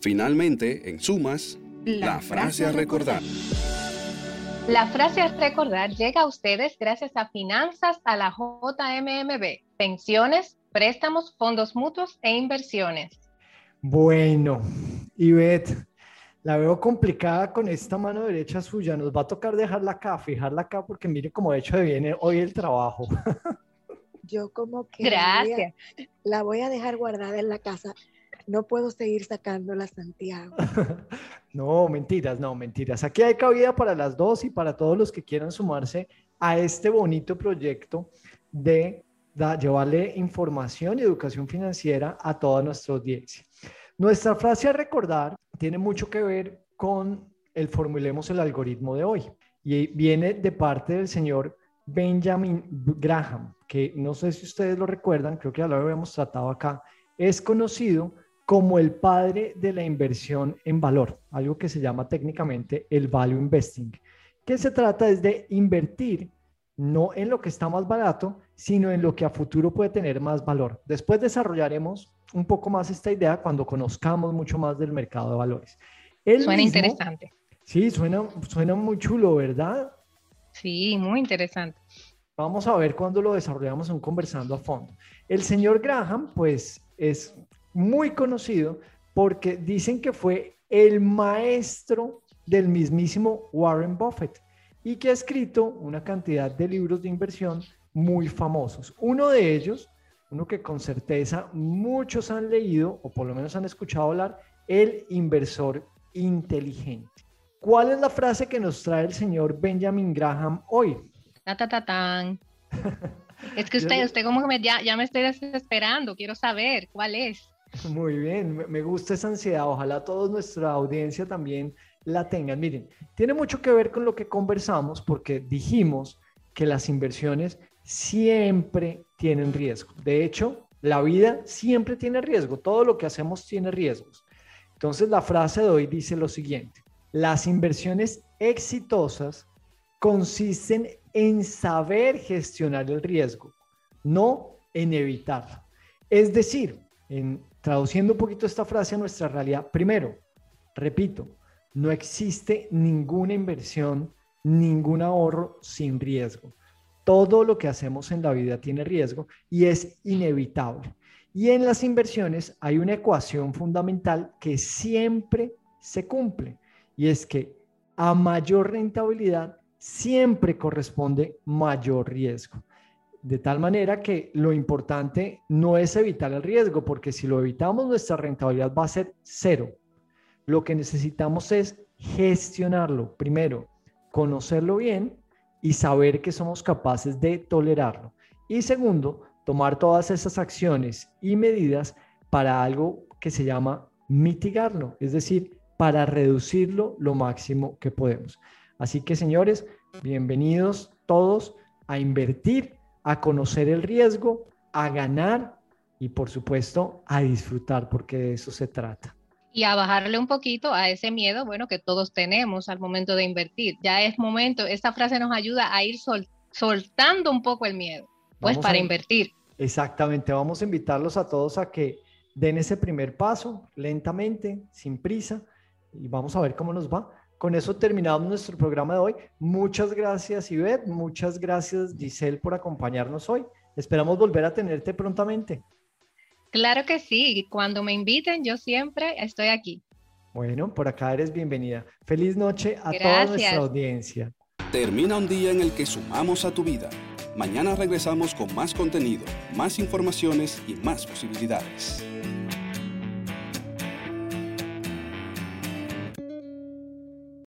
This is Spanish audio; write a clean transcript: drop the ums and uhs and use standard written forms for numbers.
Finalmente, en sumas, la frase a recordar. La frase a recordar llega a ustedes gracias a Finanzas a la JMMB, pensiones, préstamos, fondos mutuos e inversiones. Bueno, Ivette, la veo complicada con esta mano derecha suya. Nos va a tocar fijarla acá, porque mire cómo de hecho viene hoy el trabajo. Yo como que Gracias. la voy a dejar guardada en la casa. No puedo seguir sacándola, Santiago. No, mentiras. Aquí hay cabida para las dos y para todos los que quieran sumarse a este bonito proyecto de llevarle información y educación financiera a toda nuestra audiencia. Nuestra frase a recordar tiene mucho que ver con el formulemos el algoritmo de hoy y viene de parte del señor Benjamin Graham, que no sé si ustedes lo recuerdan, creo que ya lo habíamos tratado acá, es conocido como el padre de la inversión en valor, algo que se llama técnicamente el value investing, que se trata es de invertir no en lo que está más barato, sino en lo que a futuro puede tener más valor. Después desarrollaremos un poco más esta idea cuando conozcamos mucho más del mercado de valores. Suena interesante. Sí, suena muy chulo, ¿verdad? Sí, muy interesante. Vamos a ver cuando lo desarrollamos en Conversando a Fondo. El señor Graham, pues, es muy conocido porque dicen que fue el maestro del mismísimo Warren Buffett y que ha escrito una cantidad de libros de inversión muy famosos. Uno de ellos, uno que con certeza muchos han leído o por lo menos han escuchado hablar, El inversor inteligente. ¿Cuál es la frase que nos trae el señor Benjamin Graham hoy? Tan. Es que usted como que ya me estoy desesperando, quiero saber cuál es. Muy bien, me gusta esa ansiedad, ojalá toda nuestra audiencia también la tengan. Miren, tiene mucho que ver con lo que conversamos porque dijimos que las inversiones siempre tienen riesgo. De hecho, la vida siempre tiene riesgo, todo lo que hacemos tiene riesgos. Entonces la frase de hoy dice lo siguiente: las inversiones exitosas consisten en saber gestionar el riesgo, no en evitarlo. Es decir, traduciendo un poquito esta frase a nuestra realidad, primero, repito, no existe ninguna inversión, ningún ahorro sin riesgo. Todo lo que hacemos en la vida tiene riesgo y es inevitable. Y en las inversiones hay una ecuación fundamental que siempre se cumple y es que a mayor rentabilidad siempre corresponde mayor riesgo. De tal manera que lo importante no es evitar el riesgo, porque si lo evitamos, nuestra rentabilidad va a ser cero. Lo que necesitamos es gestionarlo. Primero, conocerlo bien y saber que somos capaces de tolerarlo. Y segundo, tomar todas esas acciones y medidas para algo que se llama mitigarlo, es decir, para reducirlo lo máximo que podemos. Así que, señores, bienvenidos todos a invertir, a conocer el riesgo, a ganar y, por supuesto, a disfrutar, porque de eso se trata. Y a bajarle un poquito a ese miedo, bueno, que todos tenemos al momento de invertir. Ya es momento, esta frase nos ayuda a ir soltando un poco el miedo, pues para invertir. Exactamente, vamos a invitarlos a todos a que den ese primer paso lentamente, sin prisa, y vamos a ver cómo nos va. Con eso terminamos nuestro programa de hoy. Muchas gracias, Ivette. Muchas gracias, Giselle, por acompañarnos hoy. Esperamos volver a tenerte prontamente. Claro que sí. Cuando me inviten, yo siempre estoy aquí. Bueno, por acá eres bienvenida. Feliz noche a toda nuestra audiencia. Termina un día en el que sumamos a tu vida. Mañana regresamos con más contenido, más informaciones y más posibilidades.